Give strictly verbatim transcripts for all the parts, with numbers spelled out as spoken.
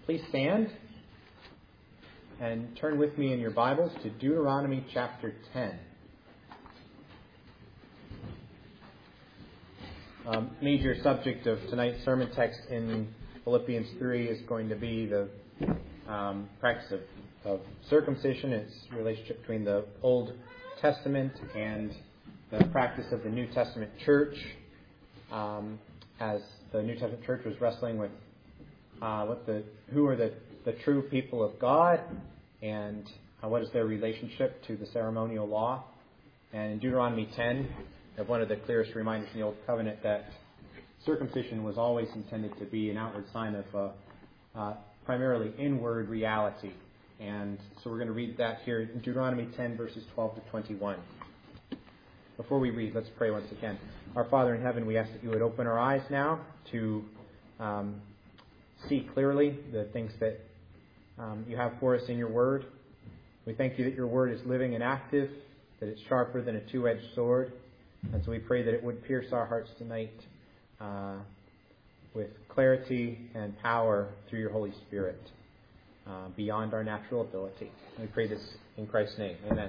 Please stand and turn with me in your Bibles to Deuteronomy chapter ten. Um, major subject of tonight's sermon text in Philippians three is going to be the um, practice of, of circumcision, its relationship between the Old Testament and the practice of the New Testament church, um, as the New Testament church was wrestling with uh, what the who are the, the true people of God, and uh, what is their relationship to the ceremonial law. And in Deuteronomy ten, we have one of the clearest reminders in the Old Covenant that circumcision was always intended to be an outward sign of uh, uh, primarily inward reality. And so we're going to read that here in Deuteronomy ten, verses twelve to twenty-one. Before we read, let's pray once again. Our Father in heaven, we ask that you would open our eyes now to um, see clearly the things that um, you have for us in your word. We thank you that your word is living and active, that it's sharper than a two-edged sword. And so we pray that it would pierce our hearts tonight uh, with clarity and power through your Holy Spirit, uh, beyond our natural ability. We pray this in Christ's name. Amen.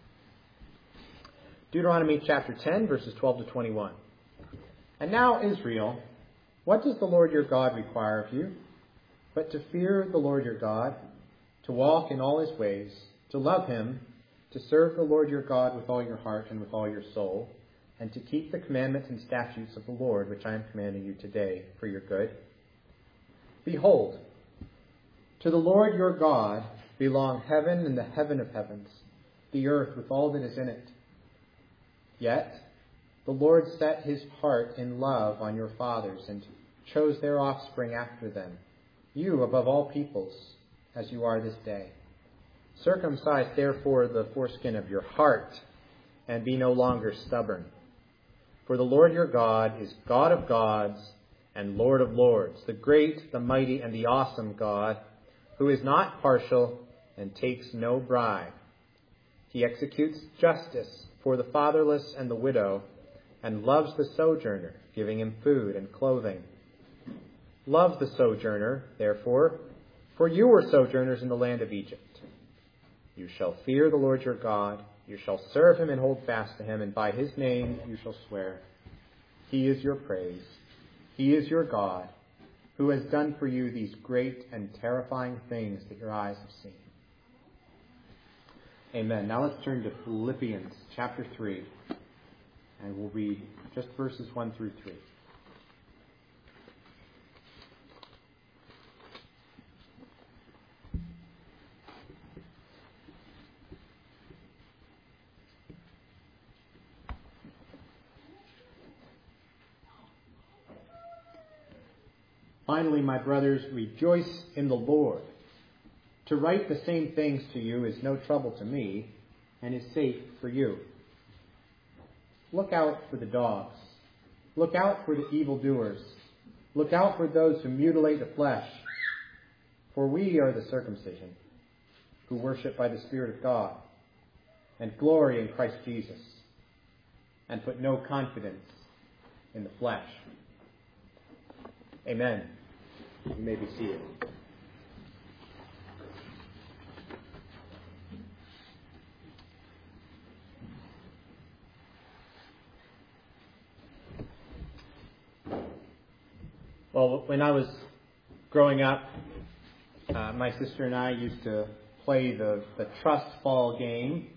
Deuteronomy chapter ten, verses twelve to twenty-one. And now, Israel, what does the Lord your God require of you? But to fear the Lord your God, to walk in all his ways, to love him, to serve the Lord your God with all your heart and with all your soul, and to keep the commandments and statutes of the Lord, which I am commanding you today for your good. Behold, to the Lord your God belong heaven and the heaven of heavens, the earth with all that is in it. Yet the Lord set his heart in love on your fathers and chose their offspring after them, you above all peoples, as you are this day. Circumcise therefore the foreskin of your heart, and be no longer stubborn. For the Lord your God is God of gods and Lord of lords, the great, the mighty, and the awesome God, who is not partial and takes no bribe. He executes justice for the fatherless and the widow, and loves the sojourner, giving him food and clothing. Love the sojourner, therefore, for you were sojourners in the land of Egypt. You shall fear the Lord your God, you shall serve him and hold fast to him, and by his name you shall swear. He is your praise. He is your God, who has done for you these great and terrifying things that your eyes have seen. Amen. Now let's turn to Philippians chapter three, and we'll read just verses one through three. Finally, my brothers, rejoice in the Lord. To write the same things to you is no trouble to me, and is safe for you. Look out for the dogs. Look out for the evildoers. Look out for those who mutilate the flesh. For we are the circumcision, who worship by the Spirit of God, and glory in Christ Jesus, and put no confidence in the flesh. Amen. You may be seated. Well, when I was growing up, uh, my sister and I used to play the, the trust fall game,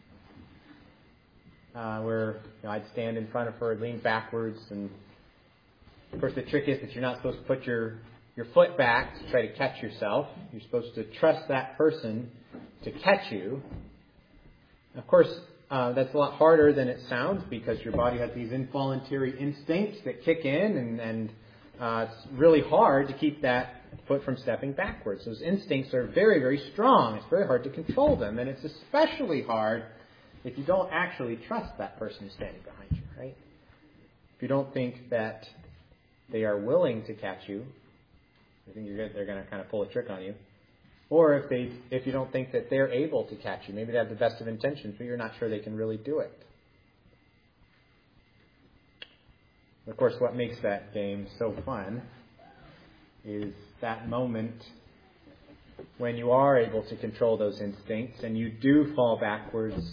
uh, where you know, I'd stand in front of her, lean backwards, and of course the trick is that you're not supposed to put your, your foot back to try to catch yourself. You're supposed to trust that person to catch you. Of course, uh, that's a lot harder than it sounds, because your body has these involuntary instincts that kick in, and, and Uh, it's really hard to keep that foot from stepping backwards. Those instincts are very, very strong. It's very hard to control them. And it's especially hard if you don't actually trust that person who's standing behind you, right? If you don't think that they are willing to catch you, you think you're, they're going to kind of pull a trick on you. Or if they, if you don't think that they're able to catch you. Maybe they have the best of intentions, but you're not sure they can really do it. Of course, what makes that game so fun is that moment when you are able to control those instincts and you do fall backwards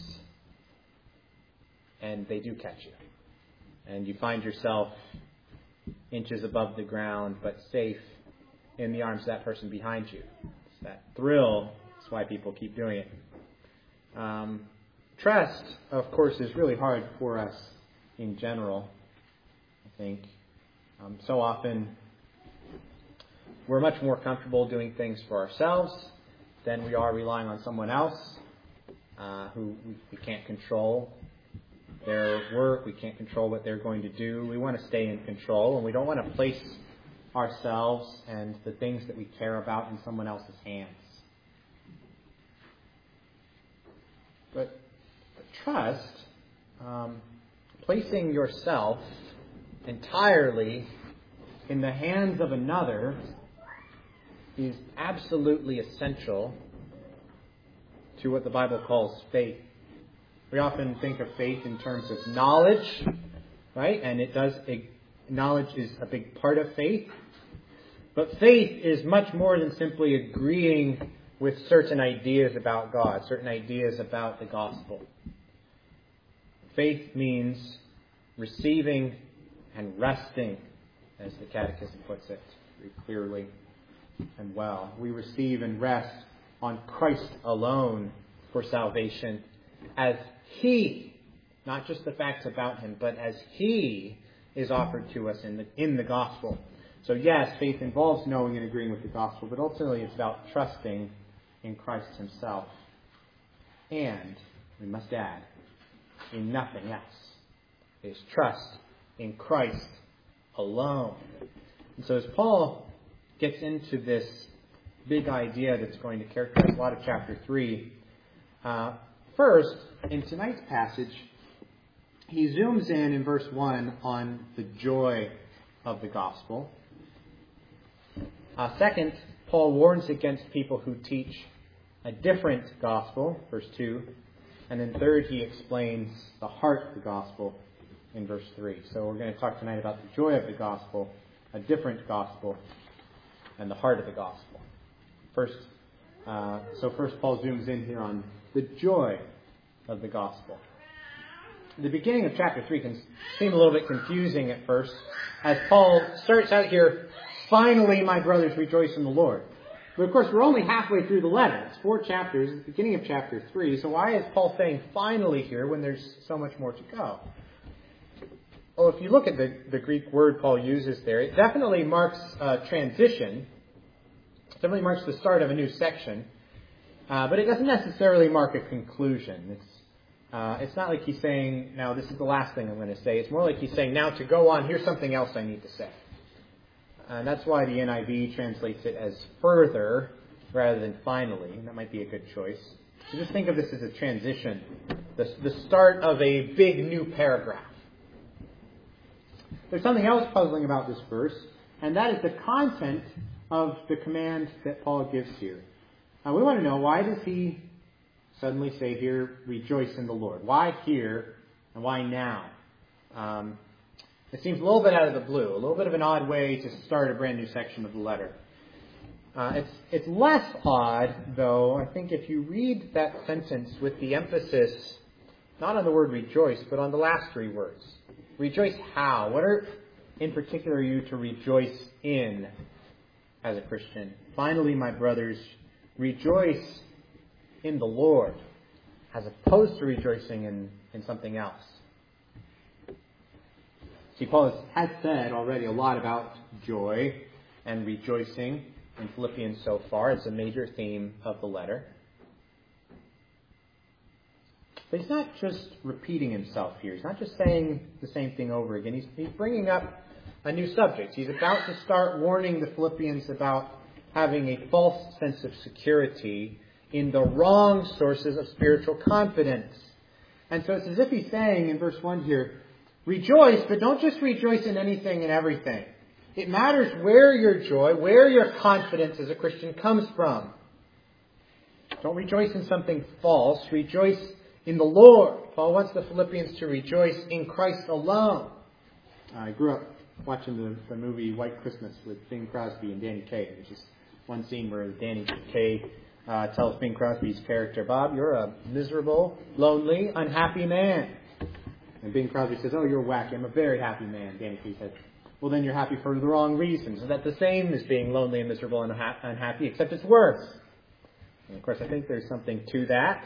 and they do catch you. And you find yourself inches above the ground but safe in the arms of that person behind you. It's that thrill. That's why people keep doing it. Um, trust, of course, is really hard for us in general, I think. Um, so often we're much more comfortable doing things for ourselves than we are relying on someone else uh, who we, we can't control their work. We can't control what they're going to do. We want to stay in control, and we don't want to place ourselves and the things that we care about in someone else's hands. But, but trust, um, placing yourself entirely in the hands of another, is absolutely essential to what the Bible calls faith. We often think of faith in terms of knowledge, right? And it does, knowledge is a big part of faith. But faith is much more than simply agreeing with certain ideas about God, certain ideas about the gospel. Faith means receiving and resting, as the Catechism puts it very clearly and well. We receive and rest on Christ alone for salvation, as He, not just the facts about Him, but as He is offered to us in the in the gospel. So yes, faith involves knowing and agreeing with the gospel, but ultimately it's about trusting in Christ Himself. And, we must add, in nothing else. It is trust in Christ alone. And so as Paul gets into this big idea that's going to characterize a lot of chapter three, uh, first, in tonight's passage, he zooms in in verse one on the joy of the gospel. Uh, second, Paul warns against people who teach a different gospel, verse two. And then third, he explains the heart of the gospel in verse three. So we're going to talk tonight about the joy of the gospel, a different gospel, and the heart of the gospel. First, uh, so first Paul zooms in here on the joy of the gospel. The beginning of chapter three can seem a little bit confusing at first, as Paul starts out here, finally, my brothers, rejoice in the Lord. But of course, we're only halfway through the letter. It's four chapters, it's the beginning of chapter three. So why is Paul saying finally here when there's so much more to go? Well, if you look at the, the Greek word Paul uses there, it definitely marks a transition. It definitely marks the start of a new section. Uh, but it doesn't necessarily mark a conclusion. It's uh, it's not like he's saying, now this is the last thing I'm going to say. It's more like he's saying, now to go on, here's something else I need to say. And that's why the N I V translates it as further rather than finally. That might be a good choice. So just think of this as a transition, the, the start of a big new paragraph. There's something else puzzling about this verse, and that is the content of the command that Paul gives here. Now we want to know, why does he suddenly say here, rejoice in the Lord? Why here, and why now? Um, It seems a little bit out of the blue, a little bit of an odd way to start a brand new section of the letter. Uh, it's it's less odd, though, I think, if you read that sentence with the emphasis not on the word rejoice, but on the last three words. Rejoice how? What are, in particular, are you to rejoice in as a Christian? Finally, my brothers, rejoice in the Lord, as opposed to rejoicing in, in something else. See, Paul has said already a lot about joy and rejoicing in Philippians so far. It's a major theme of the letter. But he's not just repeating himself here. He's not just saying the same thing over again. He's, he's bringing up a new subject. He's about to start warning the Philippians about having a false sense of security in the wrong sources of spiritual confidence. And so it's as if he's saying in verse one here, rejoice, but don't just rejoice in anything and everything. It matters where your joy, where your confidence as a Christian comes from. Don't rejoice in something false. Rejoice in the Lord. Paul wants the Philippians to rejoice in Christ alone. I grew up watching the, the movie White Christmas with Bing Crosby and Danny Kaye, which is one scene where Danny Kaye uh, tells Bing Crosby's character, Bob, you're a miserable, lonely, unhappy man. And Bing Crosby says, oh, you're wacky. I'm a very happy man. Danny Kaye says, well, then you're happy for the wrong reasons. Is that the same as being lonely and miserable and unha- unhappy, except it's worse? And of course, I think there's something to that.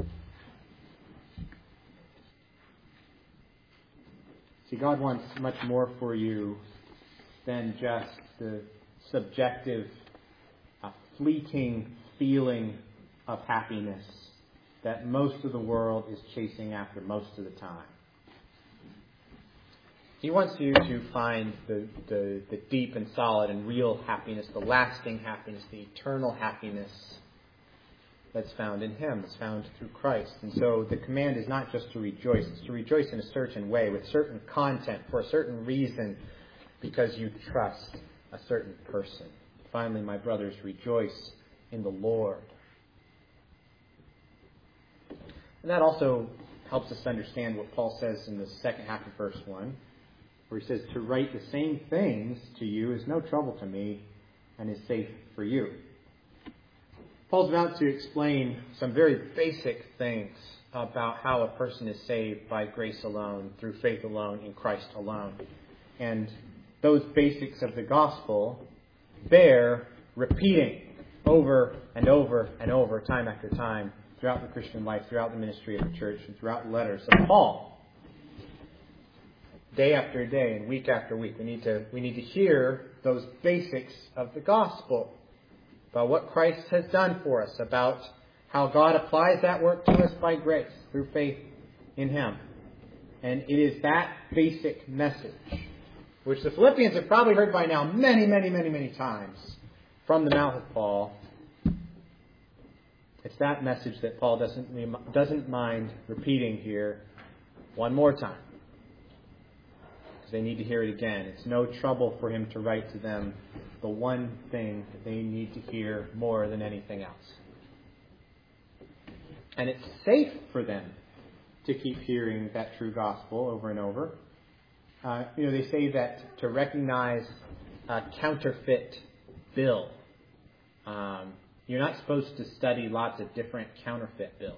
See, God wants much more for you than just the subjective, uh, fleeting feeling of happiness that most of the world is chasing after most of the time. He wants you to find the, the, the deep and solid and real happiness, the lasting happiness, the eternal happiness that's found in Him. It's found through Christ. And so the command is not just to rejoice. It's to rejoice in a certain way, with certain content, for a certain reason, because you trust a certain person. Finally, my brothers, rejoice in the Lord. And that also helps us understand what Paul says in the second half of verse one, where he says, to write the same things to you is no trouble to me and is safe for you. Paul's about to explain some very basic things about how a person is saved by grace alone, through faith alone, in Christ alone. And those basics of the gospel bear repeating over and over and over, time after time, throughout the Christian life, throughout the ministry of the church, and throughout the letters of Paul. Day after day and week after week, we need to we need to hear those basics of the gospel about what Christ has done for us, about how God applies that work to us by grace through faith in Him. And it is that basic message, which the Philippians have probably heard by now many, many, many, many times from the mouth of Paul. It's that message that Paul doesn't doesn't mind repeating here one more time, because they need to hear it again. It's no trouble for him to write to them the one thing that they need to hear more than anything else. And it's safe for them to keep hearing that true gospel over and over. Uh, you know, they say that to recognize a counterfeit bill, um, you're not supposed to study lots of different counterfeit bills.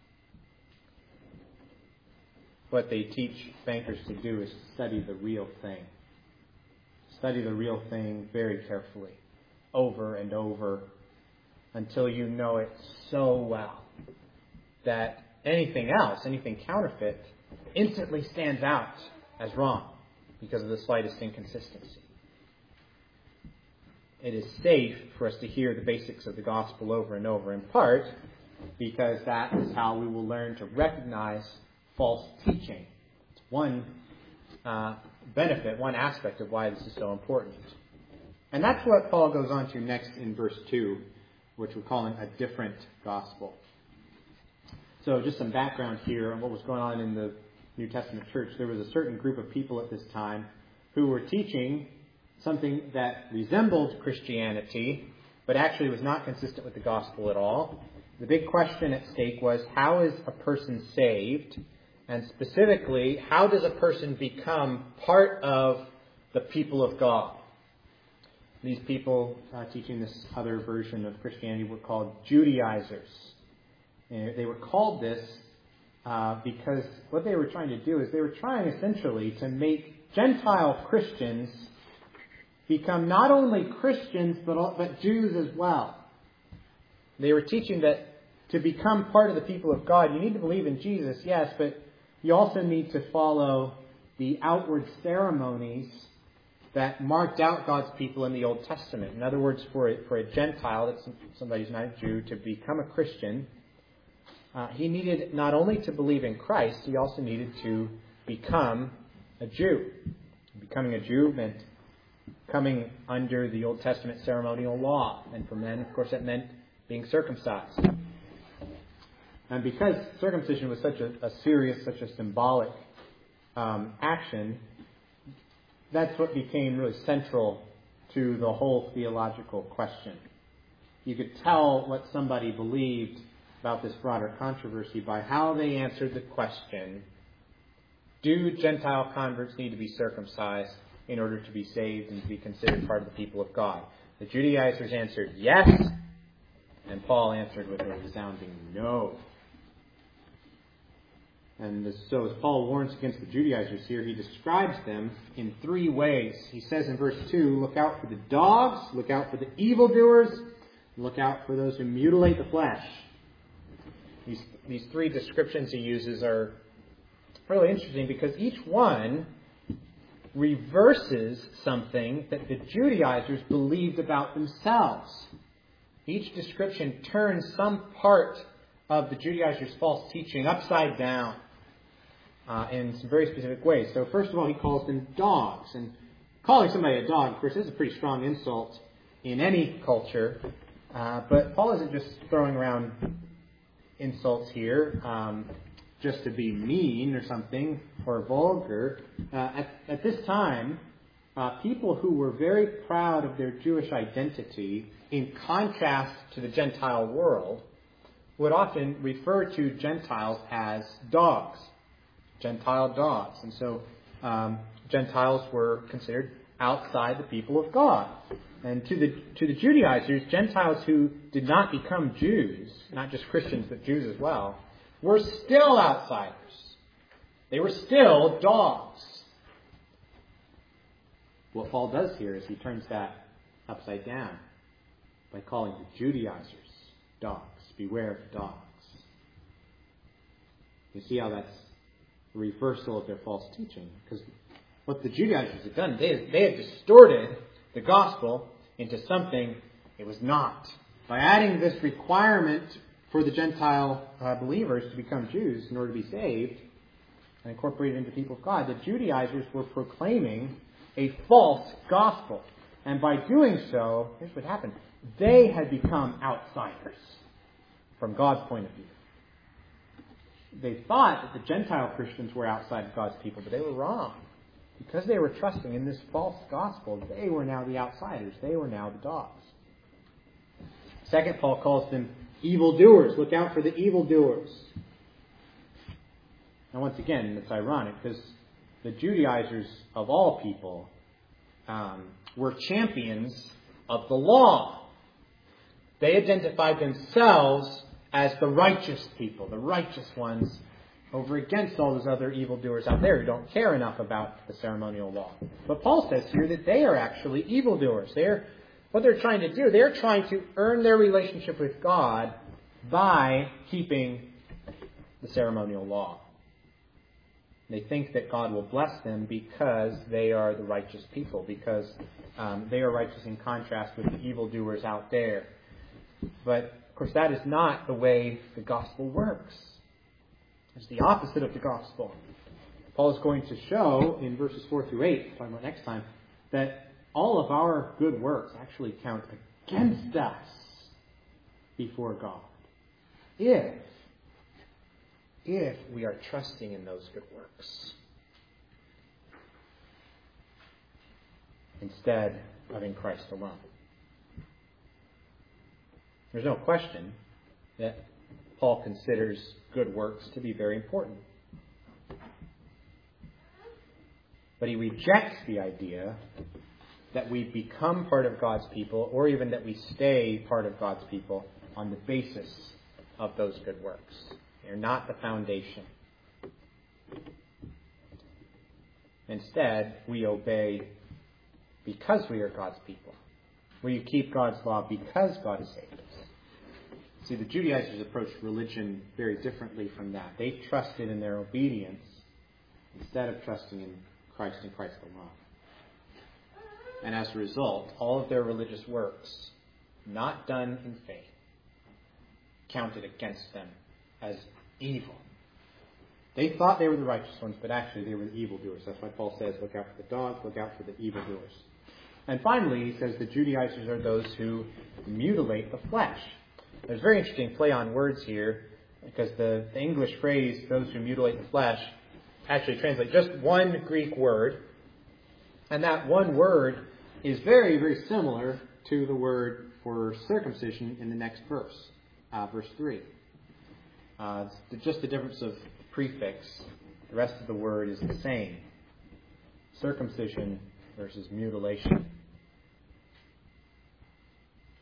What they teach bankers to do is study the real thing. Study the real thing very carefully, over and over, until you know it so well that anything else, anything counterfeit, instantly stands out as wrong because of the slightest inconsistency. It is safe for us to hear the basics of the gospel over and over, in part because that is how we will learn to recognize false teaching. It's one uh, benefit, one aspect of why this is so important. And that's what Paul goes on to next in verse two, which we're calling a different gospel. So just some background here on what was going on in the New Testament church. There was a certain group of people at this time who were teaching something that resembled Christianity, but actually was not consistent with the gospel at all. The big question at stake was, how is a person saved? And specifically, how does a person become part of the people of God? These people uh, teaching this other version of Christianity were called Judaizers. And they were called this uh, because what they were trying to do is they were trying essentially to make Gentile Christians become not only Christians, but, all, but Jews as well. They were teaching that to become part of the people of God, you need to believe in Jesus, yes, but you also need to follow the outward ceremonies that marked out God's people in the Old Testament. In other words, for a, for a Gentile, that's somebody who's not a Jew, to become a Christian, uh, he needed not only to believe in Christ, he also needed to become a Jew. Becoming a Jew meant coming under the Old Testament ceremonial law. And for men, of course, that meant being circumcised. And because circumcision was such a, a serious, such a symbolic um, action, that's what became really central to the whole theological question. You could tell what somebody believed about this broader controversy by how they answered the question, do Gentile converts need to be circumcised in order to be saved and to be considered part of the people of God? The Judaizers answered yes, and Paul answered with a resounding no. And as, so as Paul warns against the Judaizers here, he describes them in three ways. He says in verse two, look out for the dogs, look out for the evildoers, look out for those who mutilate the flesh. These, these three descriptions he uses are really interesting because each one reverses something that the Judaizers believed about themselves. Each description turns some part of the Judaizers' false teaching upside down uh, in some very specific ways. So first of all, he calls them dogs. And calling somebody a dog, of course, is a pretty strong insult in any culture. Uh, but Paul isn't just throwing around insults here um, just to be mean or something or vulgar. Uh, at, at this time, uh, people who were very proud of their Jewish identity, in contrast to the Gentile world, would often refer to Gentiles as dogs, Gentile dogs. And so um, Gentiles were considered outside the people of God. And to the to the Judaizers, Gentiles who did not become Jews, not just Christians but Jews as well, were still outsiders. They were still dogs. What Paul does here is he turns that upside down by calling the Judaizers dogs. Beware of the dogs. You see how that's a reversal of their false teaching. Because what the Judaizers had done, they, they had distorted the gospel into something it was not. By adding this requirement for the Gentile uh, believers to become Jews in order to be saved and incorporated into the people of God, the Judaizers were proclaiming a false gospel. And by doing so, here's what happened. They had become outsiders from God's point of view. They thought that the Gentile Christians were outside of God's people, but they were wrong. Because they were trusting in this false gospel, they were now the outsiders. They were now the dogs. Second, Paul calls them evildoers. Look out for the evildoers. Now, once again, it's ironic because the Judaizers of all people um, were champions of the law. They identified themselves as the righteous people, the righteous ones, over against all those other evildoers out there who don't care enough about the ceremonial law. But Paul says here that they are actually evildoers. They're, what they're trying to do, they're trying to earn their relationship with God by keeping the ceremonial law. They think that God will bless them because they are the righteous people, because um, they are righteous in contrast with the evildoers out there. But, of course, that is not the way the gospel works. It's the opposite of the gospel. Paul is going to show in verses four through eight, we'll talk about next time, that all of our good works actually count against us before God. If, if we are trusting in those good works, instead of in Christ alone. There's no question that Paul considers good works to be very important. But he rejects the idea that we become part of God's people, or even that we stay part of God's people on the basis of those good works. They're not the foundation. Instead, we obey because we are God's people. We keep God's law because God has saved us. See, the Judaizers approached religion very differently from that. They trusted in their obedience instead of trusting in Christ and Christ alone. And as a result, all of their religious works, not done in faith, counted against them as evil. They thought they were the righteous ones, but actually they were the evildoers. That's why Paul says, look out for the dogs, look out for the evildoers. And finally, he says the Judaizers are those who mutilate the flesh. There's a very interesting play on words here, because the, the English phrase, those who mutilate the flesh, actually translates just one Greek word. And that one word is very, very similar to the word for circumcision in the next verse, uh, verse three. Uh, it's just the difference of prefix. The rest of the word is the same. Circumcision versus mutilation.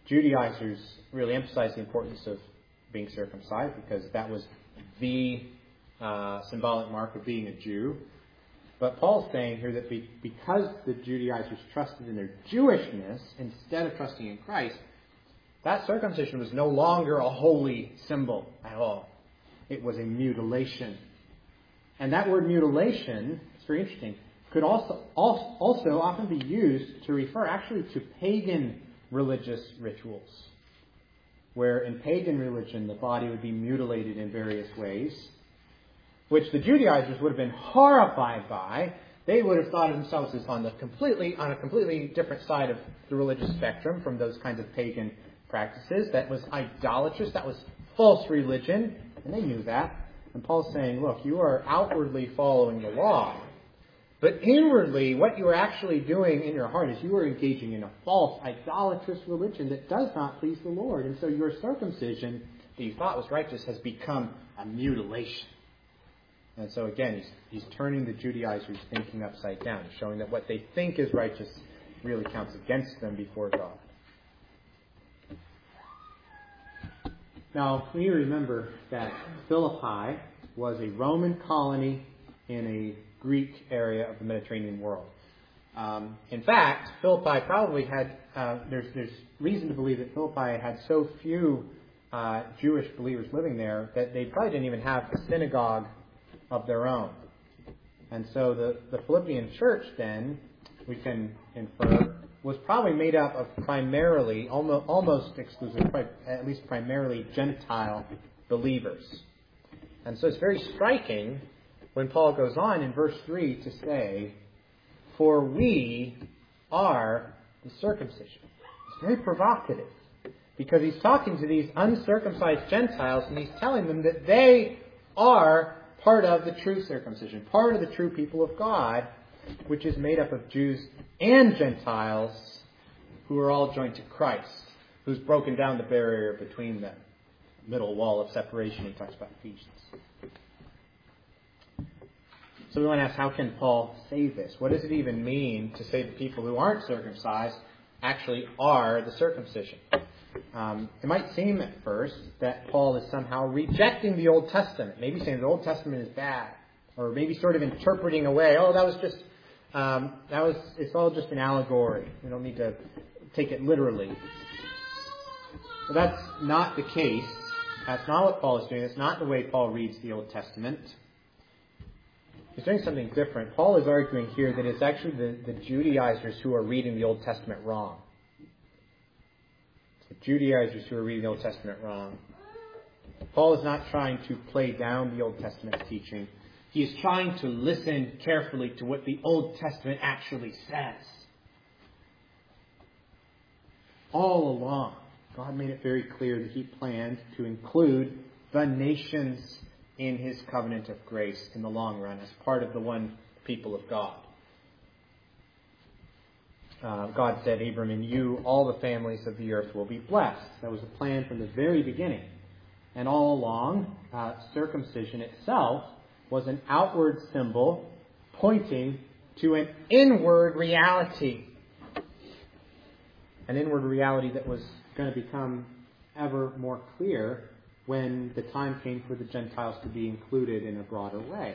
Judaizers really emphasized the importance of being circumcised because that was the uh, symbolic mark of being a Jew. But Paul's saying here that be, because the Judaizers trusted in their Jewishness instead of trusting in Christ, that circumcision was no longer a holy symbol at all. It was a mutilation. And that word mutilation, it's very interesting, could also also often be used to refer actually to pagan religious rituals, where in pagan religion the body would be mutilated in various ways, which the Judaizers would have been horrified by. They would have thought of themselves as on the completely on a completely different side of the religious spectrum from those kinds of pagan practices. That was idolatrous. That was false religion, and they knew that. And Paul's saying, look, you are outwardly following the law, but inwardly, what you are actually doing in your heart is you are engaging in a false, idolatrous religion that does not please the Lord. And so your circumcision that you thought was righteous has become a mutilation. And so again, he's, he's turning the Judaizers' thinking upside down, showing that what they think is righteous really counts against them before God. Now, we remember that Philippi was a Roman colony in a Greek area of the Mediterranean world. Um, in fact, Philippi probably had, uh, there's, there's reason to believe that Philippi had so few uh, Jewish believers living there that they probably didn't even have a synagogue of their own. And so the, the Philippian church then, we can infer, was probably made up of primarily, almost, almost exclusively, at least primarily Gentile believers. And so it's very striking when Paul goes on in verse three to say, for we are the circumcision. It's very provocative because he's talking to these uncircumcised Gentiles and he's telling them that they are part of the true circumcision, part of the true people of God, which is made up of Jews and Gentiles who are all joined to Christ, who's broken down the barrier between them. Middle wall of separation he talks about in Ephesians. So we want to ask, how can Paul say this? What does it even mean to say that people who aren't circumcised actually are the circumcision? Um, it might seem at first that Paul is somehow rejecting the Old Testament, maybe saying the Old Testament is bad, or maybe sort of interpreting away, oh, that was just, um, that was, it's all just an allegory. We don't need to take it literally. But that's not the case. That's not what Paul is doing. That's not the way Paul reads the Old Testament. He's doing something different. Paul is arguing here that it's actually the, the Judaizers who are reading the Old Testament wrong. It's the Judaizers who are reading the Old Testament wrong. Paul is not trying to play down the Old Testament teaching. He is trying to listen carefully to what the Old Testament actually says. All along, God made it very clear that He planned to include the nations in His covenant of grace in the long run as part of the one people of God. Uh, God said, Abram, in you all the families of the earth will be blessed. That was a plan from the very beginning. And all along, uh, circumcision itself was an outward symbol pointing to an inward reality. An inward reality that was going to become ever more clear when the time came for the Gentiles to be included in a broader way.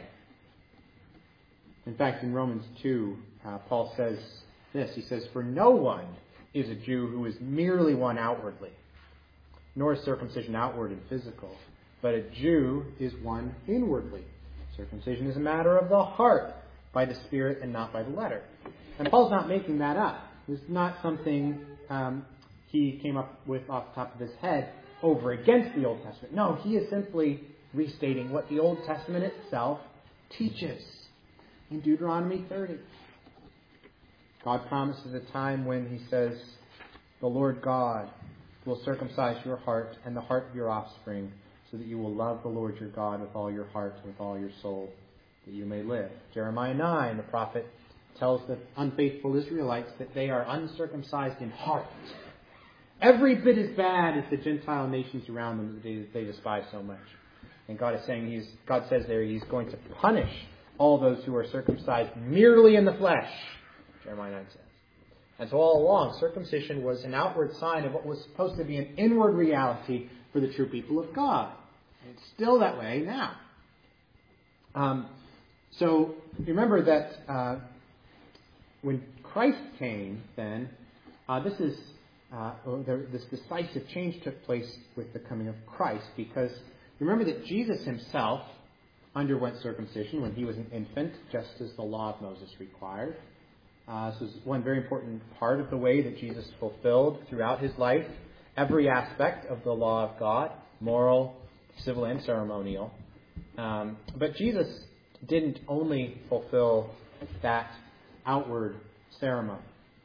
In fact, in Romans two, uh, Paul says this. He says, for no one is a Jew who is merely one outwardly, nor is circumcision outward and physical, but a Jew is one inwardly. Circumcision is a matter of the heart, by the Spirit and not by the letter. And Paul's not making that up. It's not something um, he came up with off the top of his head over against the Old Testament. No, he is simply restating what the Old Testament itself teaches in Deuteronomy thirty. God promises a time when He says, the Lord God will circumcise your heart and the heart of your offspring, so that you will love the Lord your God with all your heart and with all your soul, that you may live. Jeremiah nine, the prophet tells the unfaithful Israelites that they are uncircumcised in heart. Every bit as bad as the Gentile nations around them that they, they despise so much. And God is saying, He's, God says there He's going to punish all those who are circumcised merely in the flesh, Jeremiah nine says. And so all along, circumcision was an outward sign of what was supposed to be an inward reality for the true people of God. And it's still that way now. Um, so remember that uh, when Christ came, then, uh, this is uh, there, this decisive change took place with the coming of Christ, because remember that Jesus himself underwent circumcision when he was an infant, just as the law of Moses required. Uh, this is one very important part of the way that Jesus fulfilled throughout his life every aspect of the law of God, moral, civil, and ceremonial. Um, but Jesus didn't only fulfill that outward ceremony.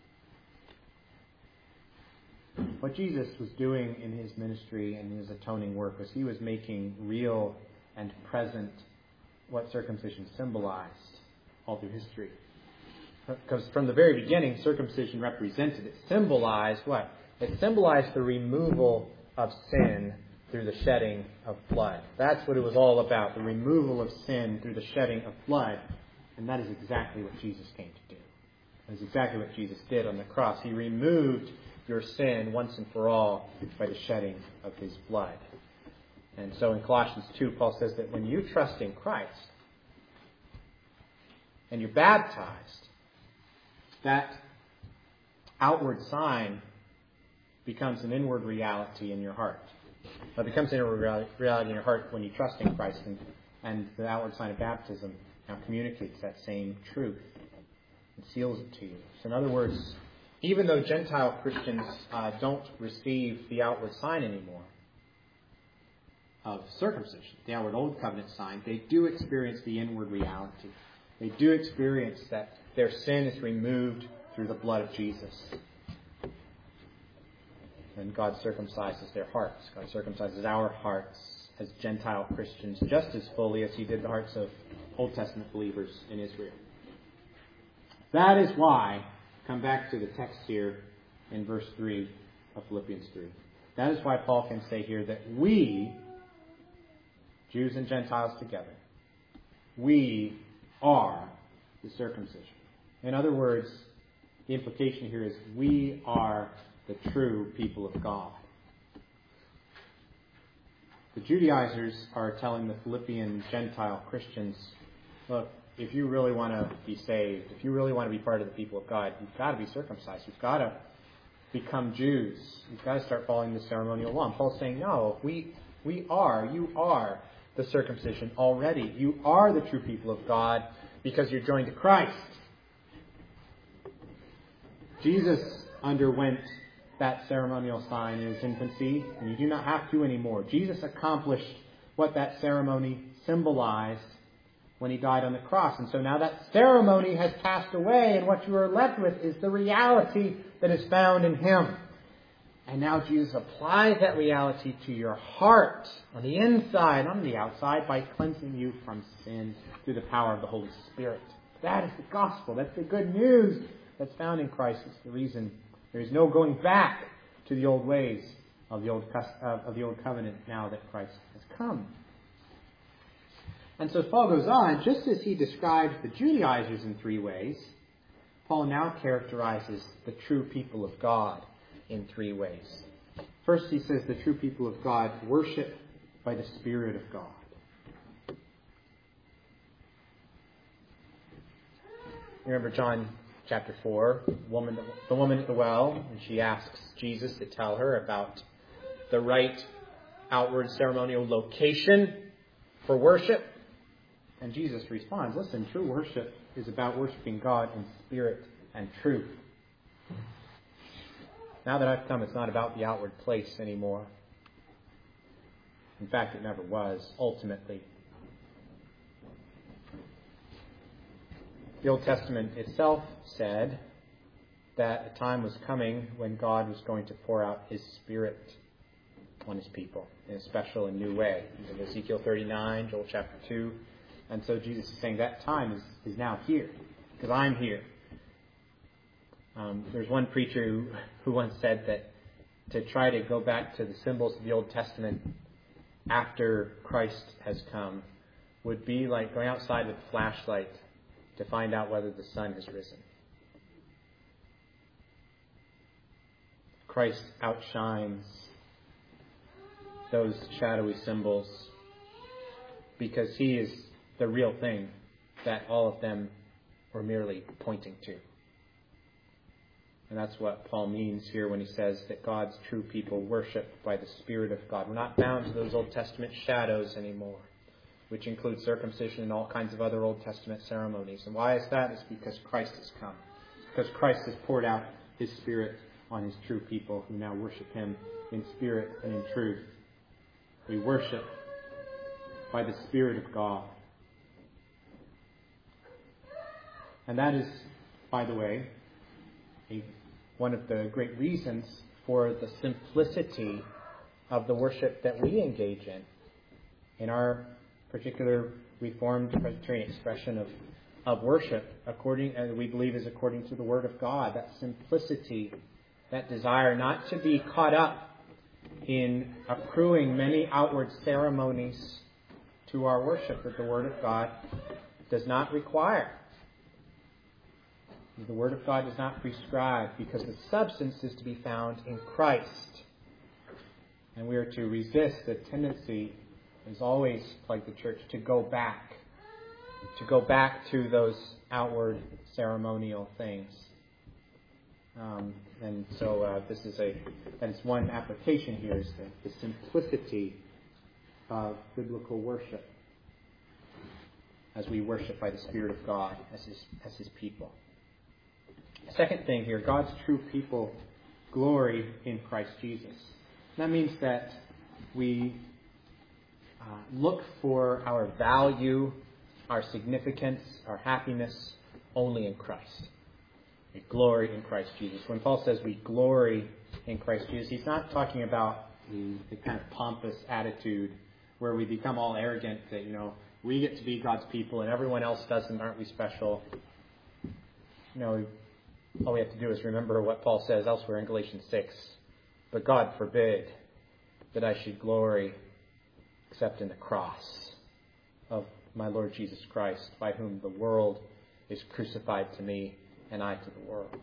What Jesus was doing in his ministry and his atoning work was he was making real and present what circumcision symbolized all through history. Because from the very beginning, circumcision represented, it symbolized what? It symbolized the removal of sin through the shedding of blood. That's what it was all about, the removal of sin through the shedding of blood. And that is exactly what Jesus came to do. That is exactly what Jesus did on the cross. He removed your sin once and for all by the shedding of his blood. And so in Colossians two, Paul says that when you trust in Christ and you're baptized, that outward sign becomes an inward reality in your heart. It becomes an inward reality in your heart when you trust in Christ, and, and the outward sign of baptism now communicates that same truth and seals it to you. So in other words, even though Gentile Christians uh, don't receive the outward sign anymore of circumcision, the outward Old Covenant sign, they do experience the inward reality. They do experience that their sin is removed through the blood of Jesus. And God circumcises their hearts. God circumcises our hearts as Gentile Christians just as fully as he did the hearts of Old Testament believers in Israel. That is why, come back to the text here in verse three of Philippians three. That is why Paul can say here that we, Jews and Gentiles together, we are the circumcision. In other words, the implication here is we are the true people of God. The Judaizers are telling the Philippian Gentile Christians, look, if you really want to be saved, if you really want to be part of the people of God, you've got to be circumcised. You've got to become Jews. You've got to start following the ceremonial law. And Paul's saying, no, we we are, you are the circumcision already. You are the true people of God because you're joined to Christ. Jesus underwent that ceremonial sign in his infancy, and you do not have to anymore. Jesus accomplished what that ceremony symbolized when he died on the cross. And so now that ceremony has passed away, and what you are left with is the reality that is found in him. And now Jesus applies that reality to your heart, on the inside, on the outside, by cleansing you from sin through the power of the Holy Spirit. That is the gospel. That's the good news that's found in Christ. It's the reason there is no going back to the old ways of the old of the old covenant now that Christ has come. And so Paul goes on, just as he describes the Judaizers in three ways, Paul now characterizes the true people of God in three ways. First, he says the true people of God worship by the Spirit of God. Remember John chapter four, woman, the woman at the well, and she asks Jesus to tell her about the right outward ceremonial location for worship. And Jesus responds, listen, true worship is about worshiping God in spirit and truth. Now that I've come, it's not about the outward place anymore. In fact, it never was, ultimately. The Old Testament itself said that a time was coming when God was going to pour out his Spirit on his people in a special and new way. In Ezekiel thirty-nine, Joel chapter two. And so Jesus is saying that time is, is now here, because I'm here. Um, there's one preacher who, who once said that to try to go back to the symbols of the Old Testament after Christ has come would be like going outside with a flashlight to find out whether the sun has risen. Christ outshines those shadowy symbols because he is the real thing that all of them were merely pointing to. And that's what Paul means here when he says that God's true people worship by the Spirit of God. We're not bound to those Old Testament shadows anymore, which include circumcision and all kinds of other Old Testament ceremonies. And why is that? It's because Christ has come. It's because Christ has poured out his Spirit on his true people who now worship him in spirit and in truth. We worship by the Spirit of God. And that is, by the way, a, one of the great reasons for the simplicity of the worship that we engage in. In our particular Reformed Presbyterian expression of, of worship, according, as we believe is according to the Word of God, that simplicity, that desire not to be caught up in accruing many outward ceremonies to our worship that the Word of God does not require. The Word of God does not prescribe, because the substance is to be found in Christ. And we are to resist the tendency, as always plagued the church, to go back. To go back to those outward ceremonial things. Um, and so uh, this is a, and it's one application here, is the, the simplicity of biblical worship as we worship by the Spirit of God as His, as His people. Second thing here, God's true people glory in Christ Jesus. That means that we uh, look for our value, our significance, our happiness only in Christ. We glory in Christ Jesus. When Paul says we glory in Christ Jesus, he's not talking about the, the kind of pompous attitude where we become all arrogant that, you know, we get to be God's people and everyone else doesn't, aren't we special? You know, all we have to do is remember what Paul says elsewhere in Galatians six. But God forbid that I should glory except in the cross of my Lord Jesus Christ, by whom the world is crucified to me and I to the world.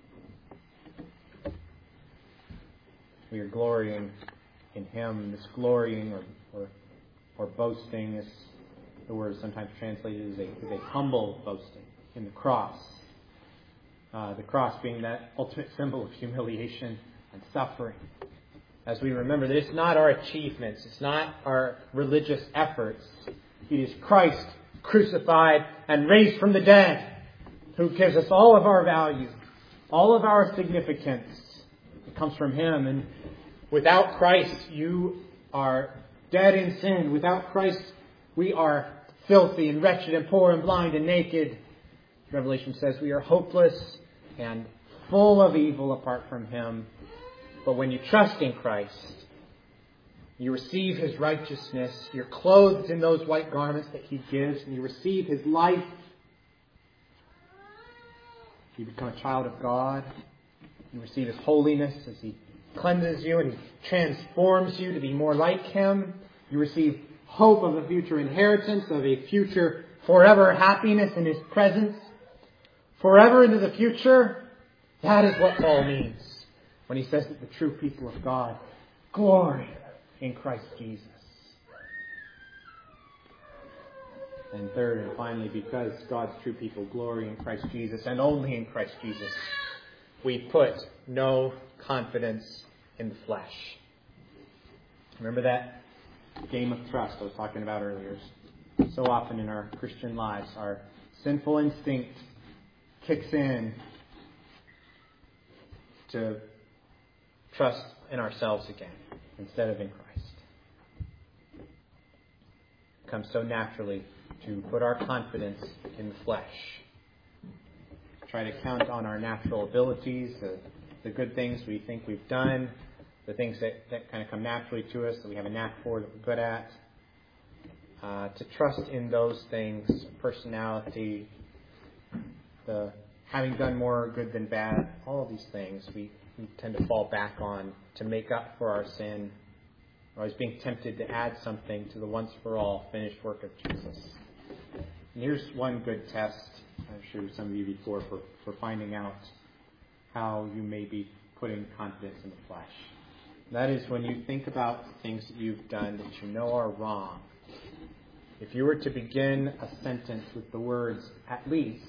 We are glorying in Him. This glorying or, or, or boasting is the word sometimes translated as a, as a humble boasting in the cross. Uh, the cross being that ultimate symbol of humiliation and suffering. As we remember that it's not our achievements, it's not our religious efforts. It is Christ crucified and raised from the dead who gives us all of our value, all of our significance. It comes from Him. And without Christ, you are dead in sin. Without Christ, we are filthy and wretched and poor and blind and naked. Revelation says we are hopeless and full of evil apart from Him. But when you trust in Christ, you receive His righteousness. You're clothed in those white garments that He gives, and you receive His life. You become a child of God. You receive His holiness as He cleanses you and He transforms you to be more like Him. You receive hope of a future inheritance, of a future forever happiness in His presence. Forever into the future. That is what Paul means when he says that the true people of God glory in Christ Jesus. And third and finally, because God's true people glory in Christ Jesus and only in Christ Jesus, we put no confidence in the flesh. Remember that game of trust I was talking about earlier? So often in our Christian lives, our sinful instinct kicks in to trust in ourselves again instead of in Christ. It comes so naturally to put our confidence in the flesh. Try to count on our natural abilities, the, the good things we think we've done, the things that, that kind of come naturally to us, that we have a knack for, that we're good at. Uh, to trust in those things, personality, the having done more good than bad, all of these things we, we tend to fall back on to make up for our sin. Or always being tempted to add something to the once for all finished work of Jesus. And here's one good test, I'm sure some of you before, for, for finding out how you may be putting confidence in the flesh. That is when you think about things that you've done that you know are wrong. If you were to begin a sentence with the words, at least,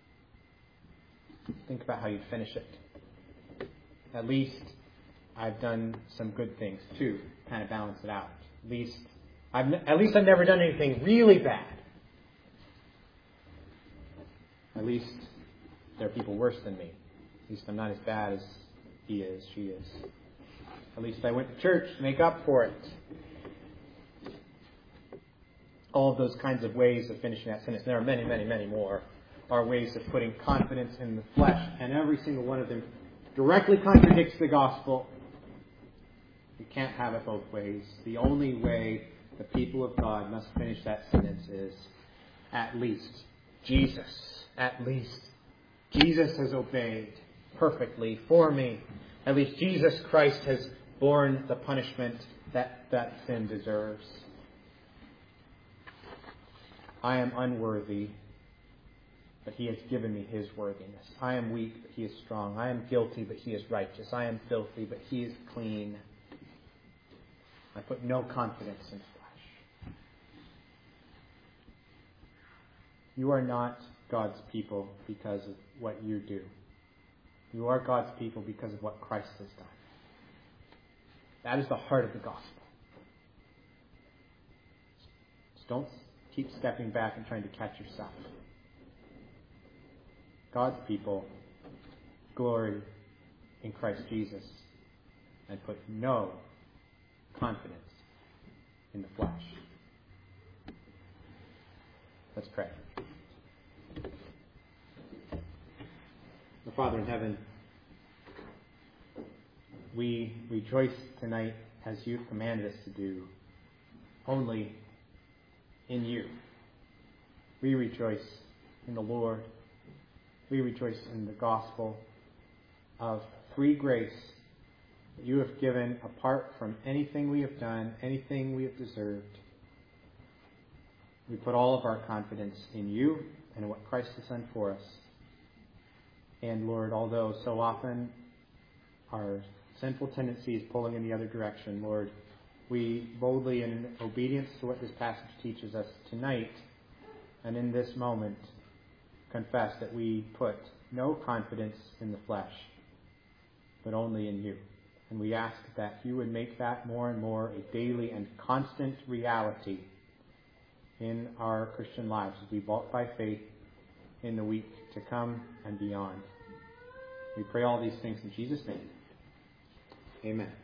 think about how you'd finish it. At least I've done some good things too, kind of balance it out. At least I've, at least I've never done anything really bad. At least there are people worse than me. At least I'm not as bad as he is, she is. At least I went to church to make up for it. All of those kinds of ways of finishing that sentence, there are many, many, many more, are ways of putting confidence in the flesh. And every single one of them directly contradicts the gospel. You can't have it both ways. The only way the people of God must finish that sentence is, at least, Jesus. At least, Jesus has obeyed perfectly for me. At least Jesus Christ has borne the punishment that that sin deserves. I am unworthy, but He has given me His worthiness. I am weak, but He is strong. I am guilty, but He is righteous. I am filthy, but He is clean. I put no confidence in flesh. You are not God's people because of what you do. You are God's people because of what Christ has done. That is the heart of the gospel. Just don't keep stepping back and trying to catch yourself. God's people glory in Christ Jesus and put no confidence in the flesh. Let's pray. Our Father in heaven, we rejoice tonight as you've commanded us to do, only in you. We rejoice in the Lord. We rejoice in the gospel of free grace that you have given apart from anything we have done, anything we have deserved. We put all of our confidence in you and in what Christ has done for us. And Lord, although so often our sinful tendency is pulling in the other direction, Lord, we boldly and in obedience to what this passage teaches us tonight and in this moment confess that we put no confidence in the flesh, but only in you. And we ask that you would make that more and more a daily and constant reality in our Christian lives as we walk by faith in the week to come and beyond. We pray all these things in Jesus' name. Amen.